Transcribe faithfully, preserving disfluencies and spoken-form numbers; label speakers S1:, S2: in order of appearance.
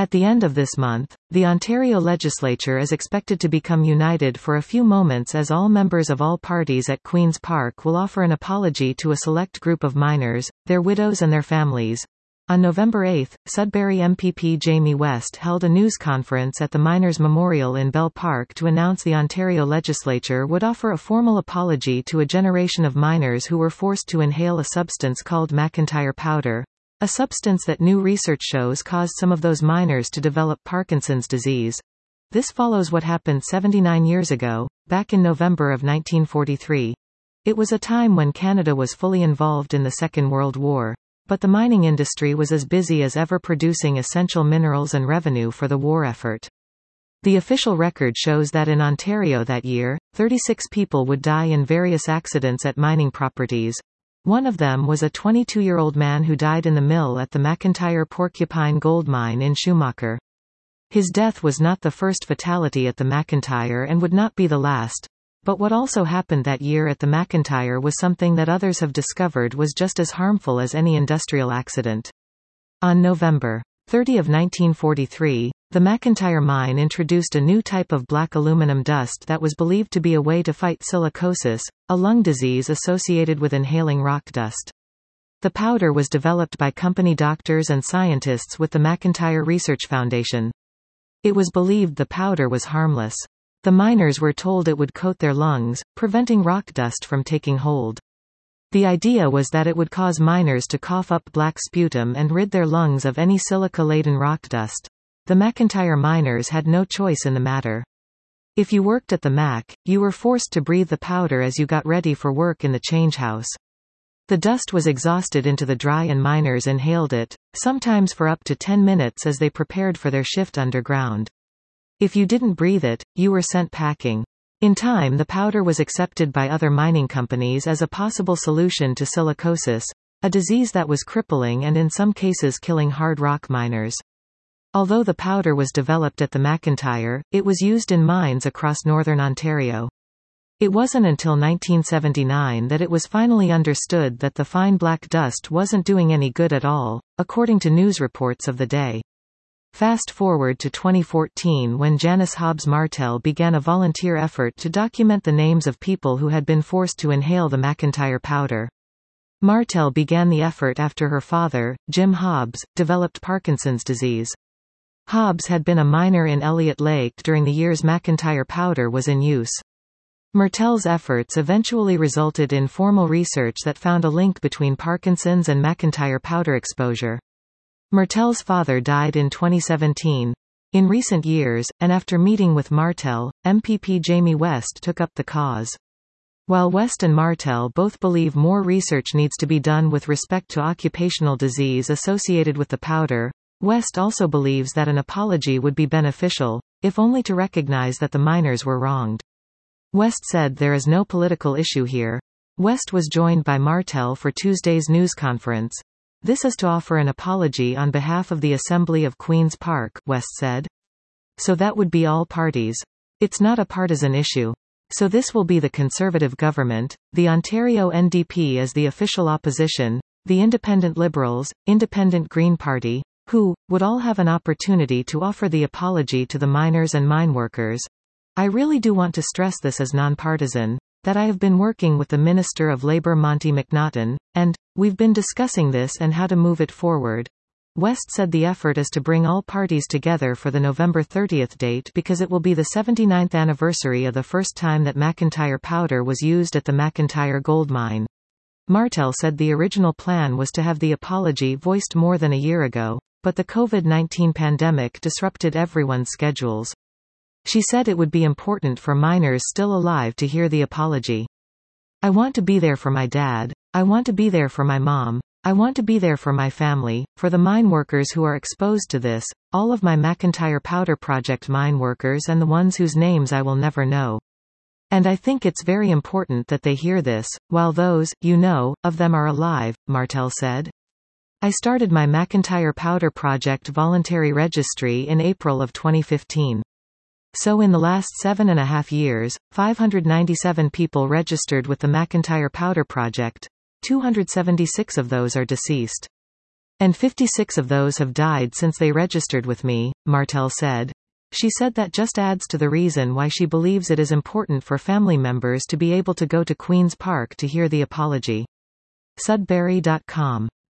S1: At the end of this month, the Ontario legislature is expected to become united for a few moments as all members of all parties at Queen's Park will offer an apology to a select group of miners, their widows and their families. On November eighth, Sudbury M P P Jamie West held a news conference at the Miners' Memorial in Bell Park to announce the Ontario legislature would offer a formal apology to a generation of miners who were forced to inhale a substance called McIntyre powder, a substance that new research shows caused some of those miners to develop Parkinson's disease. This follows what happened seventy-nine years ago, back in November of nineteen forty-three. It was a time when Canada was fully involved in the Second World War. But the mining industry was as busy as ever producing essential minerals and revenue for the war effort. The official record shows that in Ontario that year, thirty-six people would die in various accidents at mining properties. One of them was a twenty-two-year-old man who died in the mill at the McIntyre Porcupine Gold Mine in Schumacher. His death was not the first fatality at the McIntyre and would not be the last. But what also happened that year at the McIntyre was something that others have discovered was just as harmful as any industrial accident. On November thirtieth of nineteen forty-three, the McIntyre mine introduced a new type of black aluminum dust that was believed to be a way to fight silicosis, a lung disease associated with inhaling rock dust. The powder was developed by company doctors and scientists with the McIntyre Research Foundation. It was believed the powder was harmless. The miners were told it would coat their lungs, preventing rock dust from taking hold. The idea was that it would cause miners to cough up black sputum and rid their lungs of any silica-laden rock dust. The McIntyre miners had no choice in the matter. If you worked at the Mac, you were forced to breathe the powder as you got ready for work in the change house. The dust was exhausted into the dry and miners inhaled it, sometimes for up to ten minutes as they prepared for their shift underground. If you didn't breathe it, you were sent packing. In time the powder was accepted by other mining companies as a possible solution to silicosis, a disease that was crippling and in some cases killing hard rock miners. Although the powder was developed at the McIntyre, it was used in mines across northern Ontario. It wasn't until nineteen seventy-nine that it was finally understood that the fine black dust wasn't doing any good at all, according to news reports of the day. Fast forward to twenty fourteen when Janice Hobbs Martel began a volunteer effort to document the names of people who had been forced to inhale the McIntyre powder. Martel began the effort after her father, Jim Hobbs, developed Parkinson's disease. Hobbs had been a miner in Elliott Lake during the years McIntyre powder was in use. Martel's efforts eventually resulted in formal research that found a link between Parkinson's and McIntyre powder exposure. Martel's father died in twenty seventeen. In recent years, and after meeting with Martel, M P P Jamie West took up the cause. While West and Martel both believe more research needs to be done with respect to occupational disease associated with the powder, West also believes that an apology would be beneficial, if only to recognize that the miners were wronged. West said there is no political issue here. West was joined by Martel for Tuesday's news conference. This is to offer an apology on behalf of the Assembly of Queen's Park, West said. So that would be all parties. It's not a partisan issue. So this will be the Conservative government, the Ontario N D P as the official opposition, the Independent Liberals, Independent Green Party, who would all have an opportunity to offer the apology to the miners and mine workers. I really do want to stress this as nonpartisan, that I have been working with the Minister of Labour Monty McNaughton, and we've been discussing this and how to move it forward. West said the effort is to bring all parties together for the November thirtieth date because it will be the seventy-ninth anniversary of the first time that McIntyre powder was used at the McIntyre gold mine. Martel said the original plan was to have the apology voiced more than a year ago, but the COVID nineteen pandemic disrupted everyone's schedules. She said it would be important for miners still alive to hear the apology. I want to be there for my dad. I want to be there for my mom. I want to be there for my family, for the mine workers who are exposed to this, all of my McIntyre Powder Project mine workers and the ones whose names I will never know. And I think it's very important that they hear this, while those, you know, of them are alive, Martel said. I started my McIntyre Powder Project voluntary registry in April of twenty fifteen. So in the last seven and a half years, five hundred ninety-seven people registered with the McIntyre Powder Project. two hundred seventy-six of those are deceased. And fifty-six of those have died since they registered with me, Martel said. She said that just adds to the reason why she believes it is important for family members to be able to go to Queen's Park to hear the apology. Sudbury dot com